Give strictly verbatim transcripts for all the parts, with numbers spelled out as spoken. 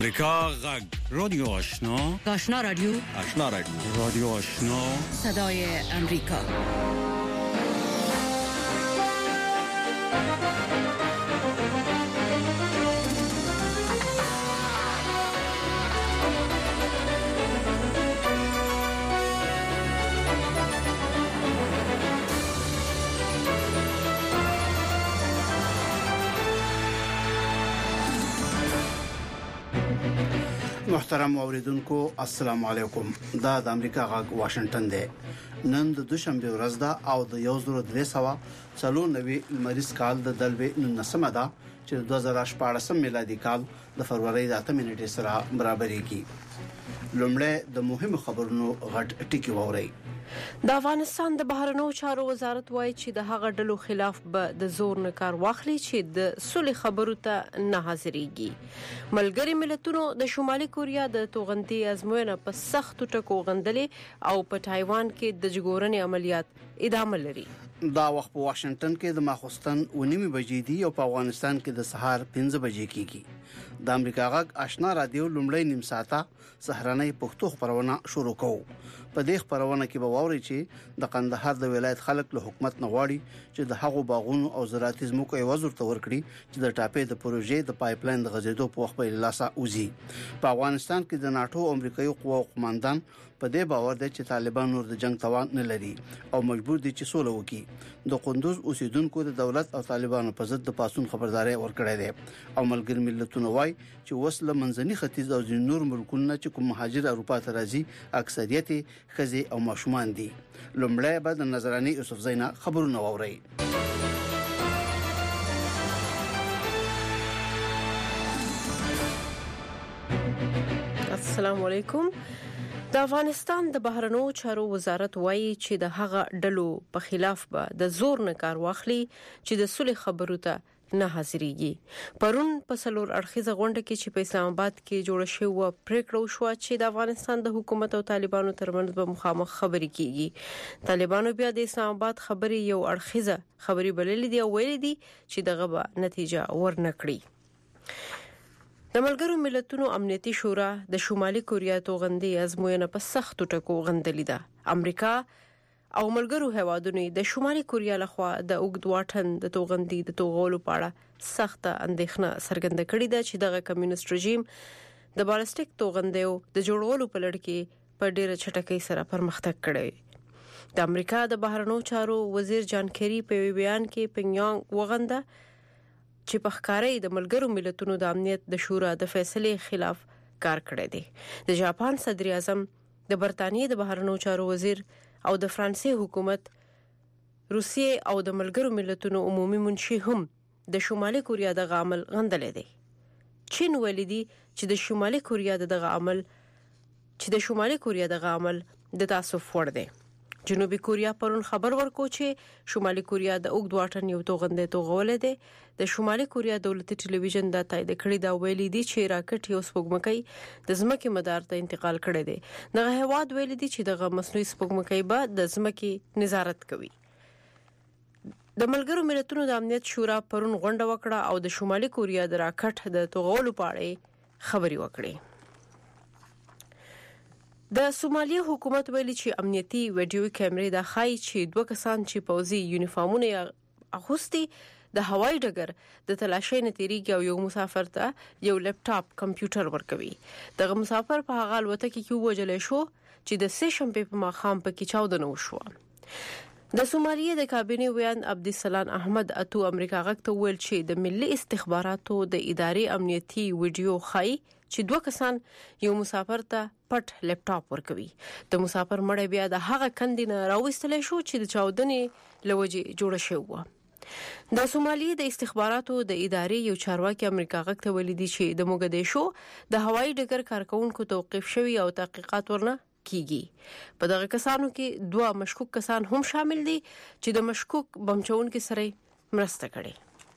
امریکا غږ رادیو آشنا آشنا رادیو آشنا رادیو رادیو آشنا صدای امریکا. محترم اوریدونکو السلام علیکم. دا د امریکا غږ واشنگټن دی. نن د دوشنبه ورځ ده او د یو زره درې سوه څلور نوي لمریز کال د دلوي ننسمه ده چې د دوه زره شپاړس میلادي کال د فروری د اتمه نیټې سره برابرېږي. لومړی د مهمو خبرونو غټ ټکی ووري. د افغانستان د بهرنیو چارو وزارت وایي چې د هغه ډلو خلاف به د زور نه کار واخلي چې د صلح خبرو ته نه حاضرېږي. ملګری ملتونو د شمالي کوریا د توغندي ازموینه په سختو ټکو غندلې او په تایوان کې د جګورنې عملیات ادامه لري. دا وخت په واشنگټن کې د ماخوستن ونیمه بجې دی او په افغانستان کې د سهار پنځه بجې کېږي. د امریکا غږ آشنا رادیو لومړی نیم ساعته سهارنۍ پښتو خبرونه شروع کوو. په دې خبرونه کې به واوري چې د قندهار د ولایت خلک له حکومت نه غواړي چې د هغو باغونو او زراعتي ځمکو ایواز ورته ورکړي چې د ټاپې د پروژې د پایپلاین د غځېدو په وخت په لاسه وزي. په افغانستان کې د ناتو او امریکایي قواو قوماندان په دې باور دي چې طالبان نور د جنگ توان نه لري او مجبور دي چې سوله وکړي. د قندوز اوسیدونکو د دولت او طالبانو په ضد د پاسون خبرداري ورکړې ده او ملګری ملتونه وایي چې وسله منځني ختیځ او نور ملکونه چې کوم مهاجر اروپا ته راځي اکثریت خزي او ماشومان دي. لومړی بعد نظراني یوسف زینا خبرونه ووري. السلام علیکم. د افغانستان د بهرنیو چارو وزارت وایي چې د هغه ډلو په خلاف به د زور نه کار واخلي چې د صلح خبرو ته نه حاضرېږي. پرون په سلور اړخیزه غونډه کې چې په اسلام آباد کې جوړه شوې و پریکړه وشوه چې د افغانستان د حکومت او طالبانو ترمنځ به مخامخ خبرې کیږي. طالبانو بیا د اسلام آباد خبرې یو اړخیزه خبرې بللې دي او ویلي دي چې دغه به نتیجه ورنکړي. د ملګرو ملتونو امنیتي شورا د شمالي کوریا توغندي ازموینه په سختو ټکو غندلې ده. امریکا او ملګرو هیوادونو د شمالي کوریا لخوا د اوږد واټن د توغندي د توغولو په اړه سخته اندېښنه څرګنده کړې ده چې دغه کمیونست رژیم د بالستیک توغندیو د جوړولو په لړ کې په ډیره چټکۍ سره پرمختګ کړی. د امریکا د بهرنیو چارو وزیر جان کیری په بیان کې پنګیانګ وغنده چې په ښکارې د ملګرو ملتونو د امنیت د شورا د فیصلې خلاف کار کړی دی. د جاپان صدر اعظم، د برتانیې د بهرنیو چارو وزیر او د فرانسې حکومت، روسیې او د ملګرو ملتونو عمومي منشي هم د شمالي کوریا د عمل غندلې دي. چین ویلي دي چې د شمالي کوریا دغه عمل چې د شمالي کوریا دغه عمل د تاسف وړ دی. جنوبي کوریا پرون خبر ورکو چې شمالي کوریا د اوږد واټن یو توغندي توغولې ده. د شمالي کوریا دولتي ټلویزیون دا تایید کړی دا ویلي دي چې راکټ یو سپوږمکۍ د ځمکې مدار ته انتقال کړی دی. دغه هواد ویلي دي چې دغه مصنوعي سپوږمکۍ به د ځمکې نظارت کوي. د ملګرو ملتونو د امنیت شورا پرون غونډه وکړه او د شمالي کوریا د راکټ د توغولو په اړه خبري وکړي. د سومالیا حکومت ویلي چې امنیتي ویډیو کیمرې د خای چې دوه کسان چې پوځي یونیفارمونه اغوستي د هوایي ډګر د تلاشۍ نتیریږي او یو مسافر ته یو لپټاپ کمپیوټر ورکوي. دغه مسافر په هغه الوتکه کې وژل شو چې د سه شنبې په ماښام پکې چاودنه وشوه. د سومالیا د کابینې ویان عبدالسلام احمد اتو امریکا غږ ته ویل چې د ملي استخباراتو د ادارې امنیتي ویډیو خای چې دوه کسان یو مسافر ته پټ لپټاپ ورکوي. د مسافر مړی بیا د هغه کندې نه راوستل شو چې د چاودنې لوجې جوړه شوی و. د سومالیا د استخباراتو د ادارې یو چارواکي امریکا غږ ته ویلي دي چې د موګدیشو د هوایي ډګر کارکونکو توقیف شوی او تحقیقات ورنه کیږي. په دغه کسانو کې دوه مشکوک کسان هم شامل دي چې د مشکوک بمچونکو سره مرسته کړې.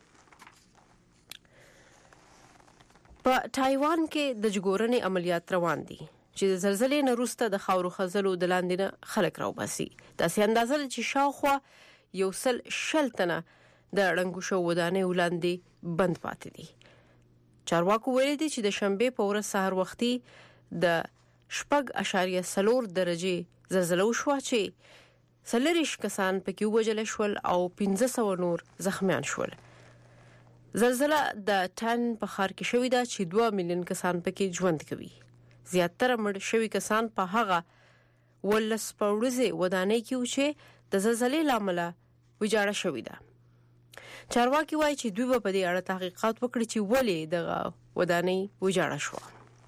په تایوان کې د جګورنې عملیات روان دي چې د زلزلې نه وروسته د خاورو خزلو د لاندې نه خلک راوباسي. داسې اندازه چې شاوخوا یو سل شل تنه د ړنګو شو ودانې ولاندې بند پاتې دي. چارواکو ویلي دي چې د شنبه په ورځ سحر وختي د شپږ اشاریه څلور درجه زلزلہ وشوه چې سلریش کسان پکې وژل شول او پنځه سوه نور زخمیان شول. زلزلہ د ټن په ښار کې شوې ده چې دوه میلیون کسان پکې ژوند کوي. زیاتره مړ شوي کسان په هغه ولس پورزه ودانۍ کې چې د زلزلې لامل ویجاړه شوې ده. چارواکي وایي چې دوی په دې اړه تحقیقات وکړي چې ولې دغه ودانۍ ویجاړه شوه.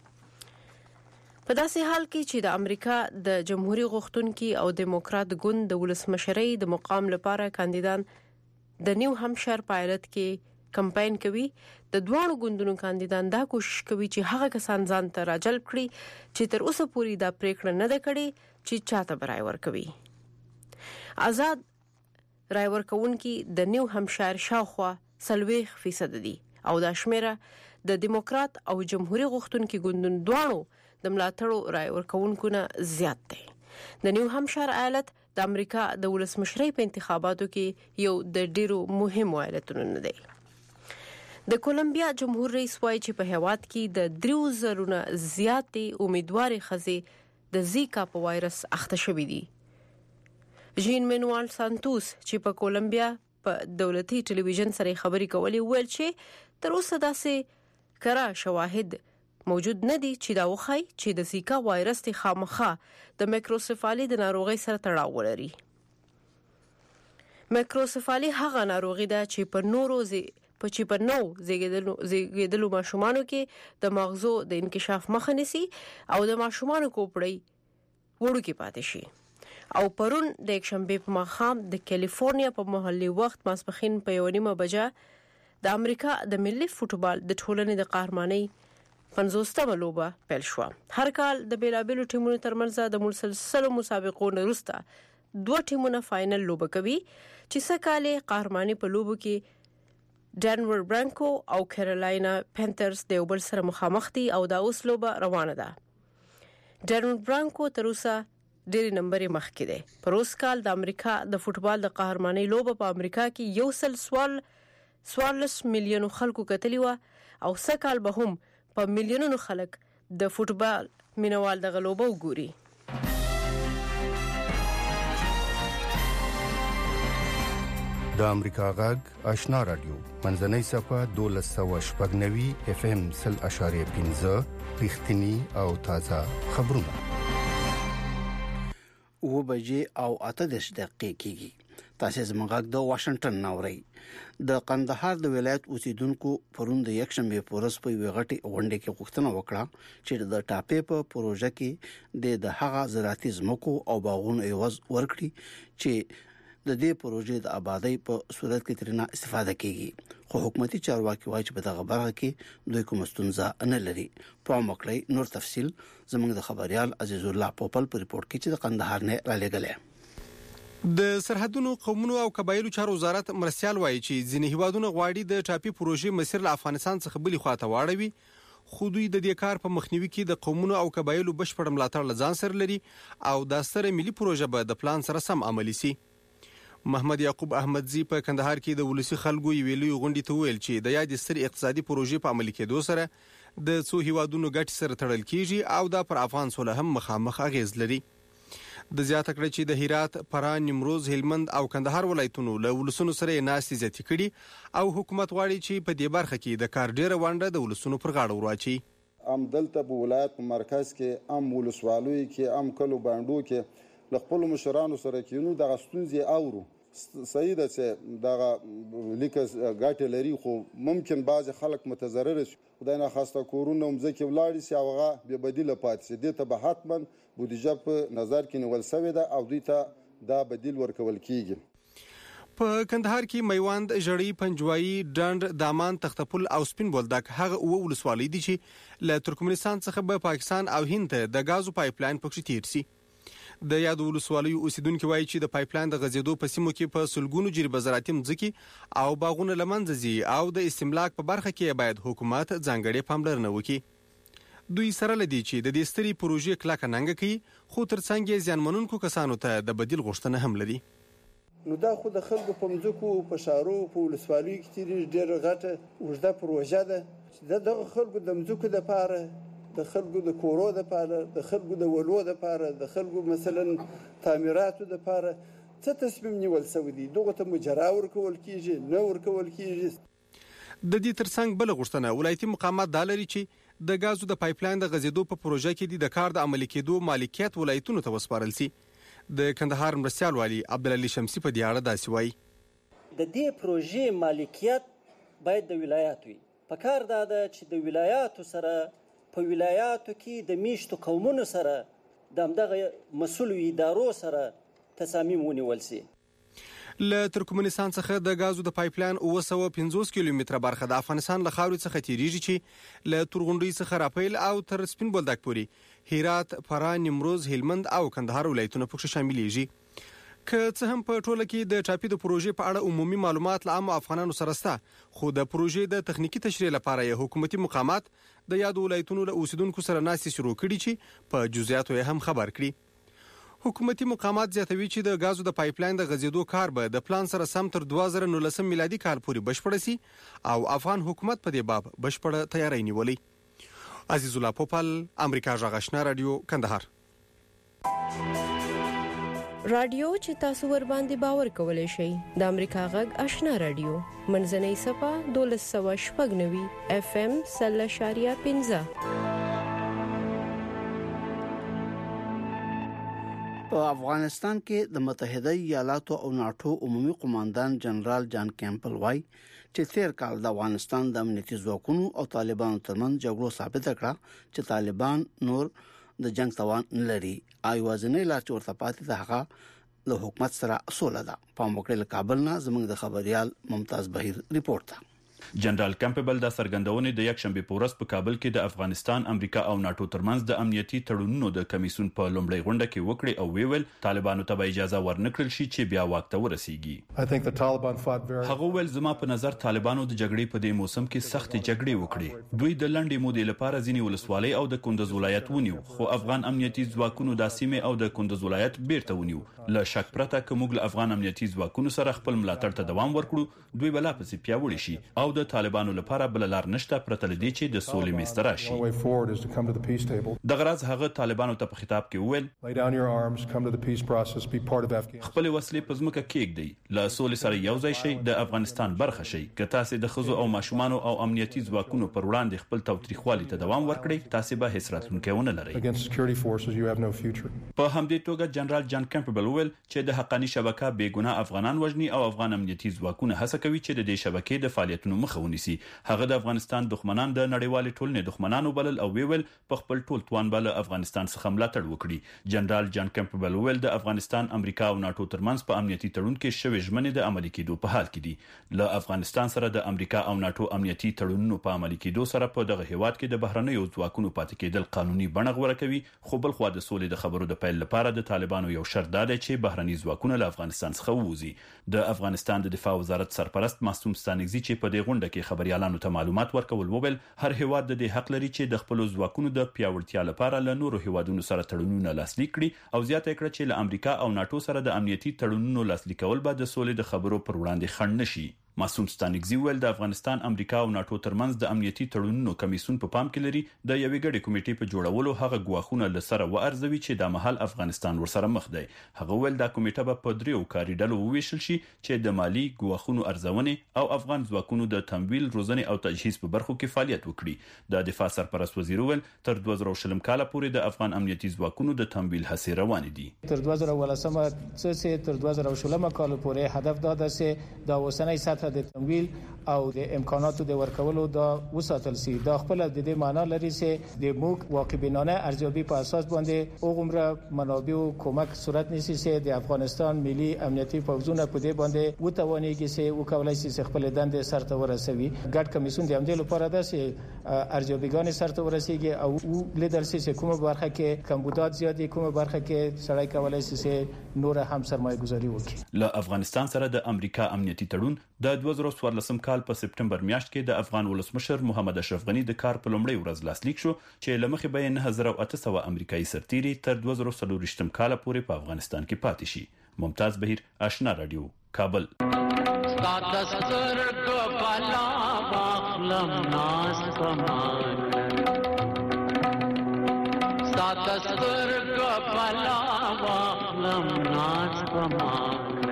په داسې حال کې چې د امریکا د جمهوریت غوښتونکي او دیموکرات ګوند د ولسمشرۍ د مقام لپاره کاندیدان د نیو همشایر په ایالت کې کمپاین کوي، د دوه ګوندونو کاندیدان دا کوشش کوي چې هغه کسان ځان ته راجلب کړي چې تر اوسه پورې دا پریکړه نه ده کړې چې چاته برای ورکوي. آزاد رای ورکوونکي د نیو همشایر شاوخوا سلويخ فیصد دي او دا شمیره د دیموکرات او جمهوریت غوښتونکي ګوندونو دوانو د ملاتړو رای ورکوونکو نه زیات دی. د نیو همشایر ایالت د امریکا د ولسمشرۍ په انتخاباتو کې یو د ډیرو مهمو ایالتونو نه دی. د کولمبیا جمهور رئیس وایي چې په هیواد کې د دریو زرونه زیاتې امیدوارې ښځې د زیکا په وایرس اخته شوې دي. ژین منوال سانتوس چې په کولمبیا په دولتي ټلویزیون سره خبرې کولې ویل چې تر اوسه داسې کره شواهد موجود نه دي چې دا وښایي چې د زیکا وایرس د خامخا د مایکروسیفالي د ناروغۍ سره تړاو ولري. مایکروسیفالي هغه ناروغي ده چې په نورو زی په چې په نو زیږیدلو زیږیدلو ماشومانو کې د مغزو د انکشاف مخه نیسي او د ماشومانو کوپړی وړو کې پاتې شي. او پرون د یکشنبه په ماښام د کالیفورنیا په محلي وخت ماسپښین په یو نیمه بجه د امریکا د ملي فوټبال د ټولنې د قهرمانۍ پنځوستمه لوبه پیل شوه. هر کال د بیلابیلو ټیمونو ترمنځ د مسلسلو مسابقو نه وروسته دوه ټیمونه فاینل لوبه کوي چې سکهاله قهرماني په لوبو کې ډنور برانکو او کیرولاینا پینترز د یو بل سره مخامخ دي او دا اوس لوبه روانه ده. ډنور برانکو تر اوسه ډېر نمبر مخکې دی. پر اوس کال د امریکا د فوټبال د قهرمانۍ لوبه په امریکا کې یو سل سوال سوالس میلیونو خلکو کتلی و او سکهال به هم په میلیونونو خلک د فوټبال مینوال د غلوبه وګوري. د امریکا غږ آشنا رادیو منځنۍ صفه دولس سوه شپږ نوي اف ام سل اشاریه پنځه رښتینی او تازه خبرونه. و بجې او اته دېرش دقیقې کېږي. تاسو زموږ غږ د واشنگټن ناوړی. د قندهار د ولایت اوسیدونکو پرون د یکشنبه پورس په ویغټي غونډه کې غوښتنه وکړه چې د ټاپې په پروژه کې د هغه زراعتي ځمکو او باغونو ایواز ورکړي چې د دې پروژې د آبادی په صورت کې ترنه استفاده کیږي. خو حکومتي چارواکي وایي چې په دغه برخه کې دوی کوم ستونزه نه لري. په مکړی نور تفصيل زموږ د خبريال عزیز الله پوپل په ریپورت کې چې د قندهار نه را لګلې. د سرحدونو قومونو او قبایلو چارو وزارت مرسیال وایي چې ځینې هیوادونو غواړي د ټاپي پروژې مسیر له افغانستان څخه بلی خواته واړوي، خو دوی د دې کار په مخنیوي کې د قومونو او قبایلو بشپړ ملاتړ لزان سره لري او د ستر ملي پروژه به د پلان سره سم عملي سي. محمد یعقوب احمدزی په کندهار کې د ولسی خلکو ویلي غونډې ته ویل چې د یاد ستر اقتصادي پروژې په عملي کېدو سره د څو هیوادونو ګټ سره تړل کیږي او دا پر افغان سوله هم مخامخ اغیز لري. د زیاته کړ چې د هرات، فراه، نیمروز، هلمند او کندهار ولایتونو له ولسونو سره ناستې زیاتې کړي او حکومت غواړي چې په دې برخه کې د کار ډیره ونډه د ولسونو پر غاړه ورواچي. ام دلته په ولایت په مرکز کې ام ولسوالۍ کې ام کلو باندو کې ل خپل مشرانو سره کېنو د غستونځي اورو صحیح ده چې دا لیکس ګټه لري، خو ممکن بعض خلک متضرر شي. خدای نه خواسته کورونه مزکه ولاړ شي او هغه به بدیل پاتې شي. دې ته به حتما بودیجه په نظر کې نیول شوی ده او دوی ته دا بدیل ورکول کیږي. په کندهار کې میوند، ژړی، پنجوایي، ډنډ، دامان، تختپل او سپین بولدک هغه او ولسوالۍ دي چې له ترکمنستان څخه به پاکستان او هند ته د غازو پایپلاین پکې تیر شي. د یاد ولسوالیو اوسیدونکو وایي چې د پایپلاین د غځېدو په سیمو کې په سلګونو جریبه زراعتي مځکې او باغونه له منځه ځي او د استملاک په برخه کې باید حکومت ځانګړې پاملرنه وکړي. دوی سره لدی چې د دې ستري پروژې کلکه ننګه کوي، خو ترڅنګ یې ځانمنونکو کسانو ته د بدیل غوښتنه هم لري. نو دا خو د خلکو په مځکو په شارو په ولسوالیو کې تیریږي. ډېره غټه اوږده پروژه ده چې دغه خلکو د مځکو دپاره، د خلکو د کورو دپاره، د خلکو د ولو دپاره، د خلکو مثلا تعمیراتو دپاره څه تصمیم نیول شوی دی. دغه ته مجرا ورکول کیږي نه ورکول کیږي. د دې ترڅنګ بل غوښتنه ولایتي مقامات دا لري چې د غازو د پایپلاین د غځېدو په پروژه کې د کار د عملي کېدو مالکیت ولایتونو ته وسپارل شي. د کندهار مرستیال والی عبدالعلی شمسی په دې اړه داسې وایي: د دې پروژې مالکیت باید د ولایت وي. پکار دا ده چې د ولایاتو سره په ولایاتو کې د میشتو قومونو سره د همدغه مسؤلو ادارو سره تصامیم ونیول شي. له ترکمنستان څخه د غازو د پایپلاین اوه سوه پنځوس کیلومتره برخه د افغانستان له خاورې څخه تیریږي چې له تورغونډۍ څخه راپیل او تر سپین بولدک پورې هرات، فراه، نیمروز، هلمند او کندهار ولایتونه پکې شاملېږي. که څه هم په ټوله کې د ټاپي د پروژې په اړه عمومي معلومات له عامو افغانانو سره شته، خو د پروژې د تخنیکی تشریح لپاره یې حکومتي مقامات د یادو ولایتونو له اوسیدونکو سره ناستې شروع کړي چې په جزئیاتو یې هم خبر کړي. حکومتي مقامات زیاتوي چې د غازو د پایپلاین د غځېدو کار به د پلان سره سم تر دوه زره نولسم میلادي کال پورې بشپړ شي او افغان حکومت په دې باب بشپړه تیاری نیولې. عزیز الله پوپل، امریکا غږ آشنا رادیو، کندهار. رادیو چې تاسو ور باندې باور کولای شئ د امریکا غږ آشنا رادیو منځنۍ صفه دولس سوه شپږ نوي اف ام سل اشاریه پنځه. په افغانستان کې د متحده ایالاتو او ناتو عمومي قوماندان جنرال جان کیمپل وای چې تیر کال د افغانستان د امنیتي ځواکونو او طالبانو ترمنځ جګړه ثابت کړه چې طالبان نور د جنگ توان نه لري. ایوازنې لا چې ورته پاتې ده هغه له حکومت سره سوله ده. په موکل کابل نه زموږ د خبريال ممتاز بهیر ریپورت ده. جنرال کیمپبل د سرګندونې د یک شنبه په ورځ په کابل کې د افغانستان، امریکا او ناتو ترمنځ د امنیتي تړونونو د کمیسیون په لومړۍ غونډه کې وکړي او ویل طالبانو ته اجازه ورنکړل شي چې بیا واک ته ورسیږي. هغه ول زما په نظر طالبانو د جګړې په دې موسم کې سخت جګړې وکړي. دوی د لنډې مودې لپاره ځینې ولسوالۍ او د کندز ولایت ونیو، خو افغان امنیتي ځواکونو د سیمې او د کندز ولایت بیرته ونیو. له شک پرته کوم له افغان امنیتي ځواکونو سره خپل ملاتړ ته دوام ورکړو، دوی بلا پسې پیاوړي شي او د طالبانو لپاره بل لار نشته پرته لدی چې د سولې مستر شي. د غرض هغه طالبانو ته په خطاب کې وویل: خپل وسلې په ځمکه کېږدئ، له سولې سره یو ځای شئ، د افغانستان برخه شئ. که تاسو د خزو او ماشومان او امنیتي ځواکونو پر وړاندې خپل تاوتریخوالي ته دوام ورکړئ، تاسو به هیڅ راتلونکی ونه لرئ. په همدې توګه جنرال جان کیمپبل وویل چې د حقانی شبکه بیګناه افغانان وژني او افغان امنیتي ځواکونه هڅه کوي چې د دې شبکې د فعالیتونو مخه ونیسي. هغه د افغانستان دښمنان د نړیوال ټولنې دښمنانو بلل او ویل په خپل ټول توان بل افغانستان څخه ملاتړ وکړي. جنرال جان کیمپبل ویل د افغانستان، امریکا او ناتو ترمنځ په امنیتي تړون کې شوی ژمنې د عملي کېدو په حال کې دي. له افغانستان سره د امریکا او ناتو امنیتي تړونونو په عملي کېدو سره په دغه هیواد کې د بهرنیو ځواکونو پاتې کېدل قانوني بڼه غوړه کوي. خو بل خو د سولې د خبرو د پیل لپاره د طالبانو یو شرط دا دی چې بهرني ځواکونه له افغانستان څخه ووځي. د افغانستان د دفاع وزارت سرپرست معصوم ستانکزي چې په دې غونډه کې خبريالانو ته معلومات ورکول وویل هر هیواد د دې حق لري چې د خپل ځواکونو د پیاوړتیا لپاره له نورو هیوادونو سره تړونونه لاسلیک کړي او زیاته کړه چې له امریکا او ناتو سره د امنیتي تړونونو لاسلیک کول به د سولې د خبرو پر وړاندې خنډ نشي. معصوم ستانکزي ویل د افغانستان، امریکا او ناتو ترمنځ د امنیتي تړونونو کمیسیون په پام کې لري د یوې ګډې کمیټې په جوړولو هغه ګواښونه لسره وارزوي چې د محل افغانستان ورسره مخ دی. هغه ویل دا کمیټه به په دریو کاري ډلو وویشل شي چې د مالی ګواښونو ارزونې او افغان ځواکونو د تمویل، روزنې او تجهیز په برخو کې فعالیت وکړي. د دفاع سرپرست وزیر ویل تر دوه زره شلم کال پورې د افغان امنیتي ځواکونو د تمویل هڅې روانې دي. تر دوه زره ولسم څخه تر دوه زره شلم کال پورې هدف دا ده چې د اوسنۍ سطح د تمویل او د امکاناتو د ورکولو دا وساتل سي. دا خپل د دې معنی لري چې د موږ واقعبینانه ارزیابي په اساس باندې اوغمره منابع او کومک صورت نیسي چې د افغانستان ملي امنیتي پوځونه په دې باندې وتوانيږي چې وکولای شي خپل دندې سرته ورسوي. ګډ کمیسیون د همدې لپاره ده چې ارزیابیګان سرته ورسیږي او لیدل شي چې کومه برخه کې کمبودات زیاتې، کومه برخه کې سړی کولای شي چې نور هم سرمایه گذاري وکړي. له افغانستان سره د امریکا امنیتي تړون د دوه زره څوارلسم کال په سپټمبر میاشت کې د افغان ولسمشر محمد اشرف غنی د کار په لومړۍ ورځ لاسلیک شو چې لمخې به نه هزار او اته سوه امریکایي سرتیري تر دوه زره څلور کال پورې په افغانستان کې پاتې شي. ممتاز بهیر، آشنا رادیو، کابل. ستاسر کو بالا واخلم ناز پمان ستاسر کو بالا واخلم ناز پمان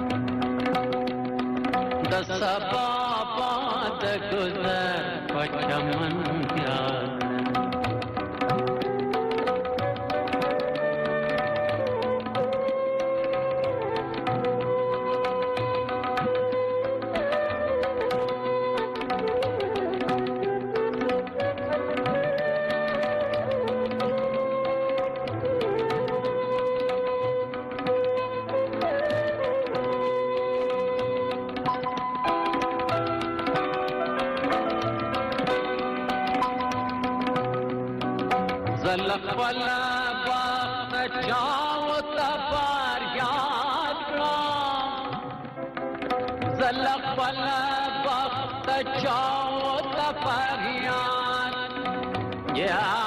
د سبا باد گذر پچمن یاد زلقبلا باخت چاو تبار یاد را زلقبلا باخت چاو تبار یاد یاد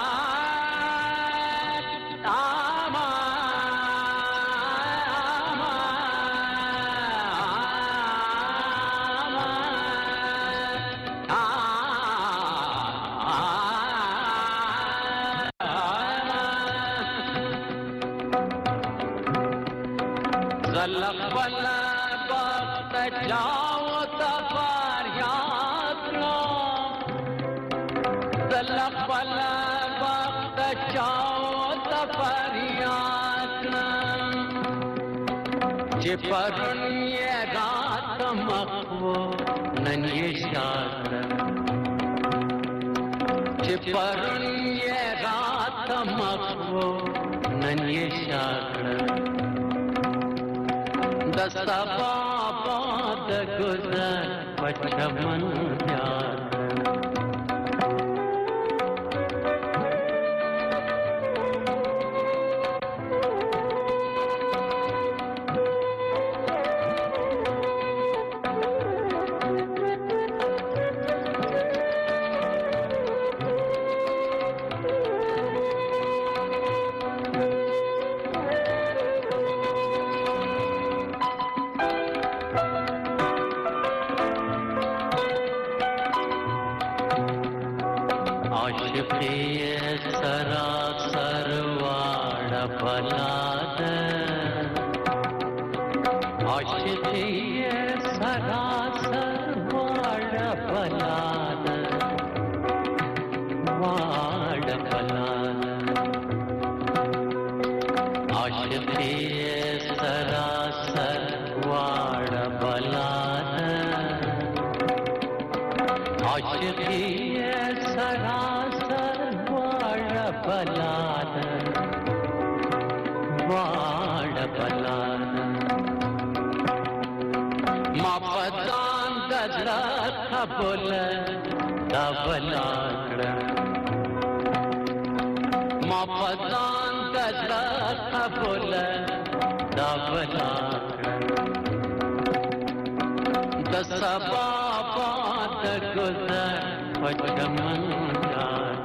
زلقبلا باخت چاو تبار یاد را زلقبلا باخت چاو تبار یاد را چه پرون یه رات مخو نن یه شاد چه پرون یه رات مخو نن یه شاد دستا بابا د گذر پچمن یاد عاشقی سراسر واڑ بلاد عاشقی سراسر واڑ بلاد واڑ بلاد عاشقی سراسر واڑ بلاد عاشقی سراسر واڑ بلاد واڑ بلاد ما پدان دزلت قبول دا بلاد ما پدان دزلت قبول دا بلاد د سبا باد گذر پچمن یاد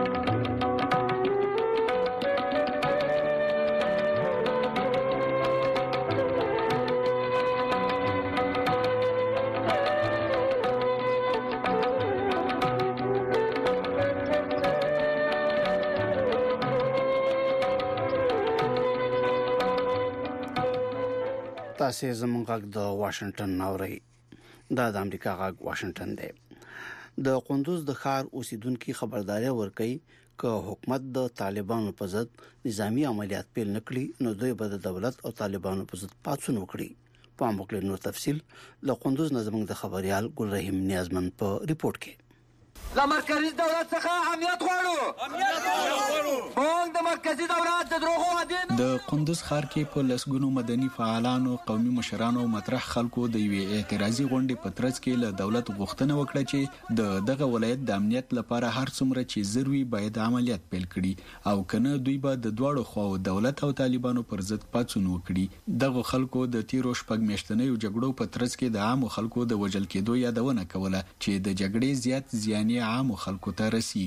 تاسو زموږ غږ د واشنگټن ناوړی دا د امریکا غږ واشنگټن دی. د قندوز د ښار اوسیدونکو خبرداري ورکړي ک حکومت د طالبانو په ضد نظامی عملیات پیل نکړي نو دوی به د دولت او طالبانو په ضد پاتون وکړي. په موږ نور تفصيل له قندوز نظم د خبريال ګل رحیم نیازمن په ریپورت کې. لا مرکزی دولت څخه امنیت غواړو امنیت غواړو موږ د مرکزی دولت د دروغو عادین د قندوز ښار کې په لسګونو مدني فعالانو قومي مشرانو او مطرح خلکو د یوې اعتراضي غونډې په ترڅ کې له دولت غوښتنه وکړه چې د دغه ولایت د امنیت لپاره هر څومره چې ضروري باید عملیات پیل کړي او کنه دوی به د دواړو خواو دولت او طالبانو پر ضد پاتون وکړي. دغه خلکو د تیرو شپږ میاشتنیو جګړو په ترڅ کې د عامو خلکو د وژل کېدو یادونه کوله چې د جګړې زیات زیانې عامو خلکو ته رسیږي.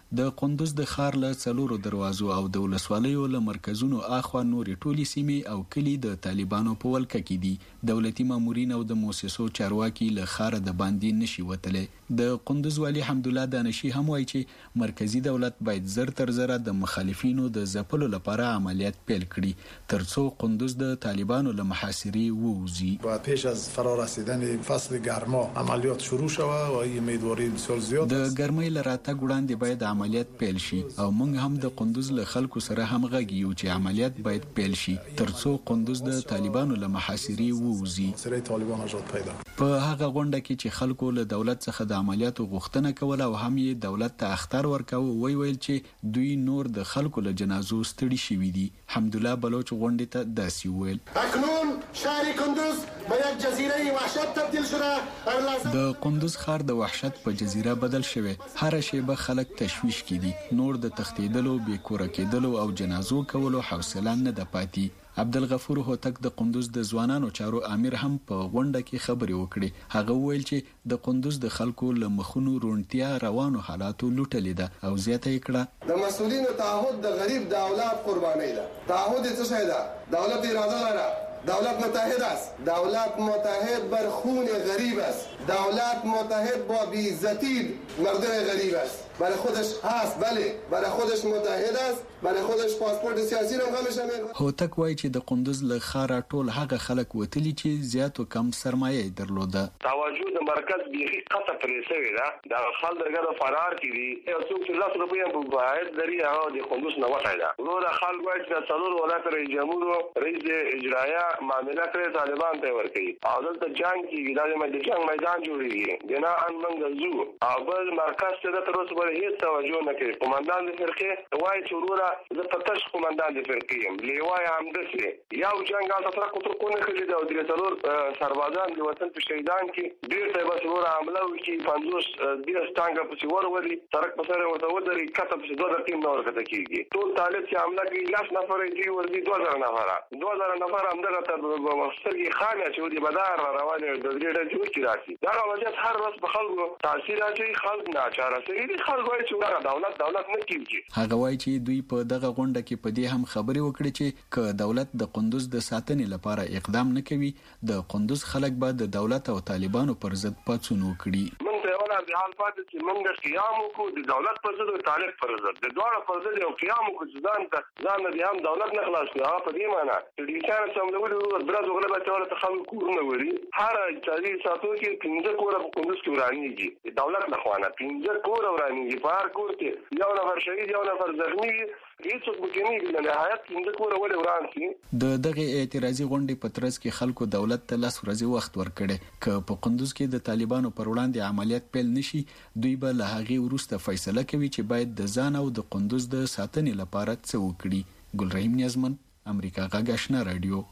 د قندوز د ښار له څلورو دروازو او د ولسوالیو له مرکزونو اخوا نورې ټولې سیمې او کلی د طالبانو په ولکه کې دي. دولتي مامورین او د موسسو چارواکي له ښاره د باندې نشي وتلی. د قندوز والی حمدالله دانشي هم وایي چې مرکزی دولت باید زر تر زره د مخالفینو د ځپلو لپاره عملیات پیل کړي ترڅو قندوز د طالبانو له محاصرې ووځي. باید پیش از فرا رسیدن فصل گرما عملیات شروع شوه و امیدواری بسیار زیاد د ګرمۍ له راتګ وړاندې باید عملیات پیل شي او موږ هم د قندوز له خلکو سره همغږي یو چې عملیات باید پیل شي ترڅو قندوز د طالبانو له محاصرې ووځي. سره طالبان آزاد پیدا. په هغه غونډه کې چې خلکو له دولت څخه د عملیاتو غوښتنه کوله او هم یې دولت ته اخطار ورکاوه وی ویل چې دوی نور د خلکو له جنازو ستړي شوي دي. حمدالله بلوچ غونډې ته داسې وویل: اکنون شهر قندوز به یک جزیره وحشت تبدیل شده. د قندوز ښار د وحشت په جزیره بدل شوی. هر شیبه خلک تشویش کې دي. نور د تښتیدلو، بې کوره کېدلو او جنازو کولو حوصله نه ده پاتې. عبدالغفور هوتک د قندوز د ځوانانو چارو امیر هم په غونډه کې خبرې وکړې. هغه وویل چې د قندوز د خلکو له مخونو روڼتیا روانو حالاتو لوټلې ده او زیاته یې کړه: د مسؤلینو تعهد د غریب د اولاد قرباني ده. تعهد څه شی ده؟ دولت اراده لري. دولت متحد است. دولت متحد بر خون غریب است. دولت متحد با بی‌عزتی مردم غریب است. برای خودش هست، بله، برای خودش متحد است، برای خودش پاسپورت سیاسی رو هم همیشه میخواد. هوتک وایي چې د قندوز له ښاره ټول هغه خلک وتلي چې زیات او کم سرمایه درلوده. توجه د مرکز بیخي قطع پرې شوې ده. د خلک دغه فرار کړي. یو څوک چې لاس روپۍ په باید لري هغه د قندوز نه وتلی ده. نور خلک وایي چې د څلور ولایت رئیس جمهور رئیس اجرایه معامله کړې طالبان ته ورکوي او دلته جنګ کېږي. دا د جنګ میدان جوړېږي. بنا ان موږ ځو او بل مرکز ته تر اوسه پورې هیڅ توجه نه کوي. قومندان د فرقې وایي چې وروره زه په تش قومندان د فرقې یم. لیوا یې همداسې یو جنګ هلته فرق وترکو نه کړي ده او درې څلور سربازان د وطن په شهیدان کې بېرته یې بس وروره حمله وکړي. پنځوس دېرش ټانګه پسې ورولي. سړک په سر یې ورته ودري. کته پسې دوه دقیقې نه ورکته کېږي. ټول طالب چې حمله کوي لس نفره یې دوی ورځي دوه زره نفره دوه زره نفره همدغه ته سترګې خامې اچولي بدار را روانې د درې ډزې وکړي راشي. دغه وضعیت هر ورځ په خلکو تاثیر اچوي. خلک ناچاره شوي دي. خلک وایي چې دولت دولت نه کیږي. هغه وایي چې دوی په دغه غونډه کې په دې هم خبرې وکړې چې که دولت د قندوز د ساتنې لپاره اقدام نه کوي د قندوز خلک به د دولت او طالبانو پر ضد پاڅون وکړي. من ته ولا د حال پاتې چې موږ قیام وکړو د دولت پر ضد او طالب پر ضد د دواړو پر ضد یو قیام وکړو چې ځان ته ځان نه هم دولت نه خلاص کړو. هغه په دې معنی چې د انسان سمولو درز وغله به ته خلک کورونه وري. هر اقتصادي ساتو کې پنځه کوره په قندوز کې ورانیږي. دولت نه خوانه پنځه کوره ورانیږي. په هر کور کې یو نفر شهید یو نفر زخمی هیڅوک بکنیږي. نه نهایت پنځه کوره ولې وران شي. د دغه اعتراضي غونډې په ترڅ کې خلکو دولت ته لس ورځې وخت ورکړی. که په قندوز کې د طالبانو پر وړاندې عملیات پیل نشي دوی به له هغې وروسته فیصله کوي چې باید د ځان او د قندوز د ساتنې لپاره څه وکړي. ګلرحیم نیازمن، امریکا غږ آشنا رادیو.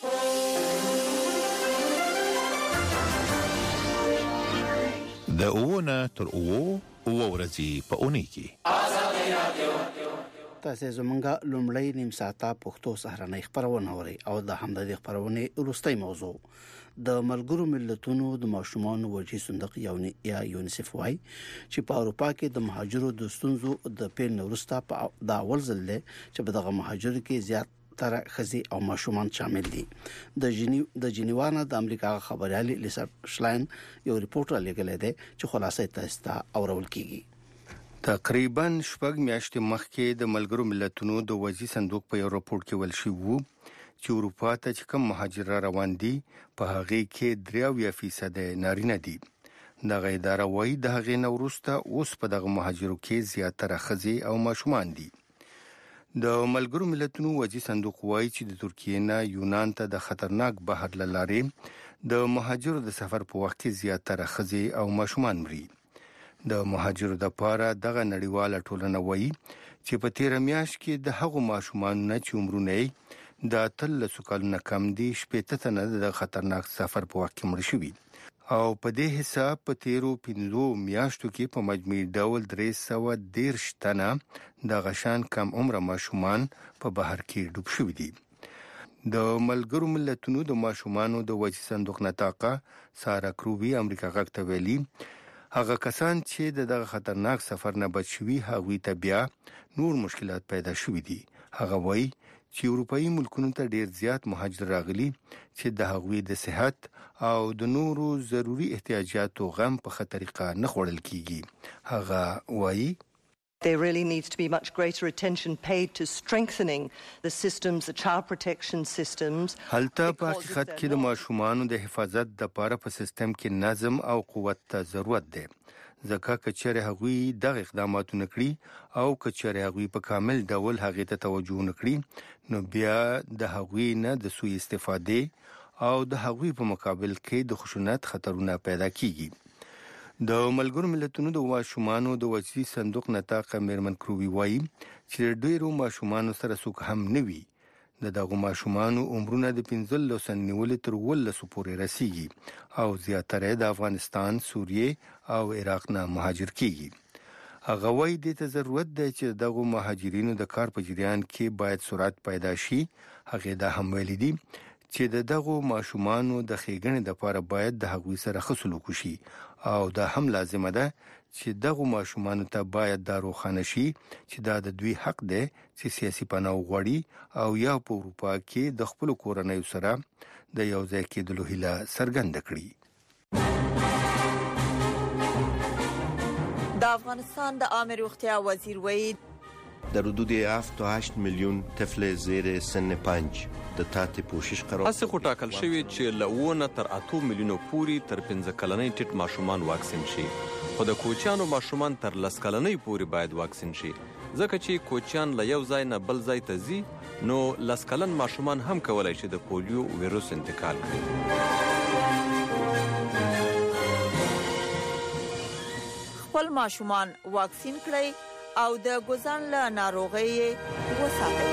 د اوونه تر اوو اوو ورځې په اونۍ کې تاسو زمونږه لومړی نیم ساعته پښتو سهارنۍ خبرونه اورئ او د همدغه خبرونه وروستۍ موضوع د ملګرو ملتونو د ماشومان وجهي صندوق یا یونیسف وايي چې په اروپا کې د مهاجرو د ستونزو د پیل نورستا په د اول ځل چې په دغه مهاجرو کې زیات تر خزي او ماشومان شامل دي. د جنیو د جنیوانا د امریکا خبريالي لیسا شلاین یو ریپورت را لګل دی چې خلاصې تاسو ته اورول کیږي. تقریبا شپږ میاشتې مخکې د ملګرو ملتونو د وجهي صندوق په یو راپور کې ول شي وو چې اروپا ته چې کوم مهاجر روان دي په هغه کې درې فیصد نارینه دي. دغه اداره وايي د هغې نورسته اوس په دغه مهاجرو کې زیاتره خزي او ماشومان دي. د ملګرو ملتونو وجهي صندوق وايي چې د ترکیې نه یونان ته د خطرناک بحر لارې د مهاجرو د سفر په وخت کې زیاتره خزي او ماشومان مري. د مهاجرو د پاره دغه نړیواله ټولنه وايي چې په تیر میاشت کې د هغو ماشومان نه چې عمرونه د اتلس کلونو کم دي شپږ تنه د خطرناک سفر په وخت کې مړ شوي او په دې حساب په تیرو پنځو میاشتو کې په مجموعي ډول درې سوه دېرش تنه د غشان کم عمره ماشومان په بحر کې ډوب شوي دي. د ملګرو ملتونو د ماشومانو د وجهي صندوق نطاقه سارا کروبي امریکا غږ ته ویلي هغه کسان چې دغه خطرناک سفر نه بچ شوي هغوی ته بیا نور مشکلات پیدا شوي دي. هغه وایي چې اروپאי ملکونو ته ډیر زیات مهاجر راغلي چې د هغوی د صحت او د نورو ضروری احتیاجاتو غم په خطرېقه نه خوړل کیږي. هغه وایي There really needs to be much greater attention paid to strengthening the systems, the child protection systems. هلته په حقیقت کې د ماشومانو د حفاظت د لپاره په سیستم کې نظم او قوت ته ضرورت دی. ځکه کچره هغوی دغه اقداماتونه کړی او کچره هغوی په کامل ډول هغه ته توجه نکړي نو بیا د هغوی نه د سوء استفاده او د هغوی په مقابل کې د خشونت خطرونه پیدا کیږي. د ملګرو ملتونو د ماشومانو د وجهي صندوق نطاق میرمن کرووی وایي چې ډیرو ماشومانو سره څوک هم نه وي. د دغو ماشومانو عمرونه د پنځلس نیولې تر ولس پورې رسیږي او زیاتره د افغانستان، سوریه او عراق نه مهاجر کیږي. هغه وایي د ته ضرورت دی چې دغو مهاجرینو د کار په جریان کې باید سرعت پیدا شي. هغه دا هم ویلي دي چې د دغو ماشومانو د ښېګڼې لپاره باید د هغوی سره ښه سلوک وشي او دا هم لازمه ده چې دغو ماشومانو ته باید دا روښانه شي چې دا د دوی حق دی چې سیاسي پناه وغواړي او یا په اروپا کې د خپلو کورنیو سره د یو ځای کېدلو هیله څرګنده کړي. د افغانستان د عامه روغتیا وزیر وایي در حدود هفت تا هشت میلیون طفل زیر سن پنج د تحت پوشش قرار هڅه خو ټاکل شوې چې له اووه تر اتو میلیونو پورې تر پنځه کلنۍ ټیټ ماشومان واکسین شي، خو د کوچیانو ماشومان تر لس کلنۍ پورې باید واکسین شي، ځکه چې کوچیان له یو ځای نه بل ځای ته ځي نو لس کلن ماشومان هم کولای شي د پولیو ویروس انتقال کړي. خپل ماشومان واکسین کړئ او د ګوزن له ناروغۍ وساتئ.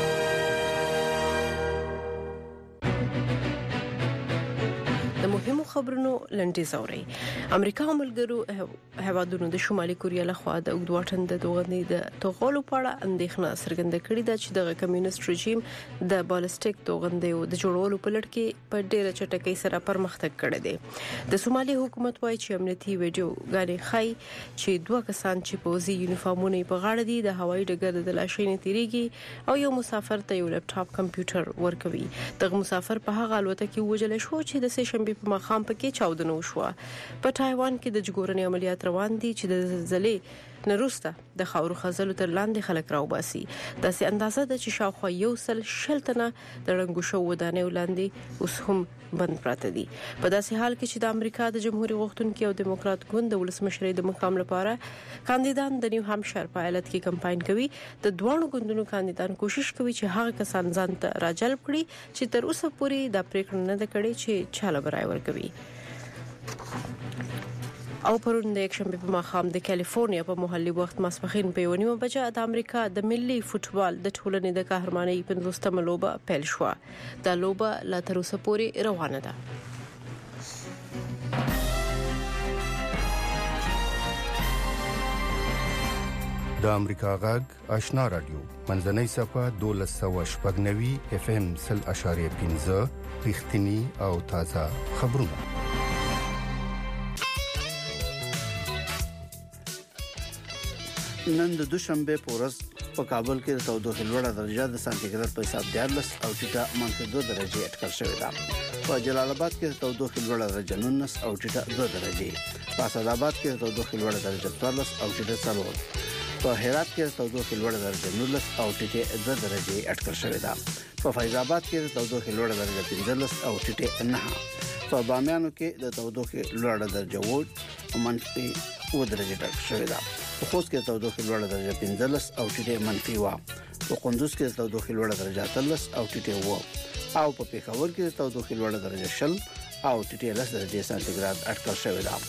د مهمو خبرونو لنډیز اورئ. امریکا او ملګرو هیوادونو د شمالي کوریا لخوا د اوږد واټن د توغندي د توغولو په اړه اندېښنه څرګنده کړې ده چې د کمیونست رژیم د بالستیک توغندیو د جوړولو په لړ کې په ډېره چټکۍ سره پرمختګ کړی دی. د سومالي حکومت وايي چې امنیتي ویډیو غانې ښایي چې دوه کسان چې پوځي یونیفارمونه په غاړه دي د هوایي ډګر د لاشینې تیریږي او یو مسافر ته یو لپټاپ کمپیوټر ورکوي. دغه مسافر په هغه الوتکه کې وژل شو چې د سه شنبه په ماښام پکې چاودنه وشوه. په تایوان کې د ژغورنې عملیات روان دي چې د زلزلې نروسته د خاورو خزلو تر لاندې خلک راوباسي. داسې اندازه ده چې شاوخوا یو سل شل تنه د رنګو شو ودانیو لاندې اوس هم بند پراته دي. په داسې حال کې چې د امریکا د جمهوریت غوښتونکو او دیموکرات ګوند د ولسمشرۍ د مقام لپاره کاندیدان د نیو هامشایر په ایالت کې کمپاین کوي. د دوه ګوندونو کاندیدان کوشش کوي چې هغه کسان ځان ته راجلب کړي چې تر اوسه پورې د پریکړه نه ده کړې چې چاله برای ورکوي. او پرون د یک شنبه په ماښام د کالیفورنیا په محلي وخت ماسپښین په یو نیمه بجه د امریکا د ملي فوتبال د ټولنې د قهرمانۍ پنځوستمه لوبه پیل شوه. دا لوبه لا تر اوسه پورې روانه ده. د امریکا غږ آشنا رادیو منځنۍ صفه دولس سوه شپږ نوي اف ام سل اشاریه پنځه رښتینی او تازه خبرونه. نن د دوشنبه په ورځ په کابل کې د تودوخې لوړه درجه د سانتیګراد په حساب دیارلس او ټیټه منفي دوه درجې اټکل شوې ده. په جلال آباد کې د تودوخې لوړه درجه نولس او ټیټه دوه درجې، په اسداباد کې د تودوخې لوړه درجه څوارلس او ټیټه څلور، په هرات کې د تودوخې لوړه درجه نولس او ټیټه دوه درجې اټکل شوې ده. په فیض آباد کې د تودوخې لوړه درجه پنځلس او ټیټه نه، په بامیانو کې د تودوخې لوړه درجه و منفي و درجه اټکل شوې ده. په خوست کې د تودوخې لوړه درجه پنځلس او ټیټه منفي و، په کندوز کې د تودوخې لوړه درجه اتلس او ټیټه و، او په پېښور کې د تودوخې لوړه درجه شل او ټیټه لس درجې سانتیګراد اټکل شوې ده.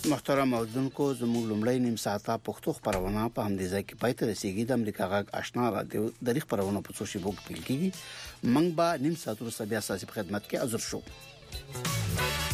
محترم اوردونکو زموږ لومړی نیم ساعته پښتو خبرونه په همدې ځای کې پای ته رسیدي. د امریکا غږ آشنا رادیو د خبرونه په څو شی بوک پیل کیږي. منګ با نیم ساعت وروسته بیا ساسي په خدمت کې حاضر شو.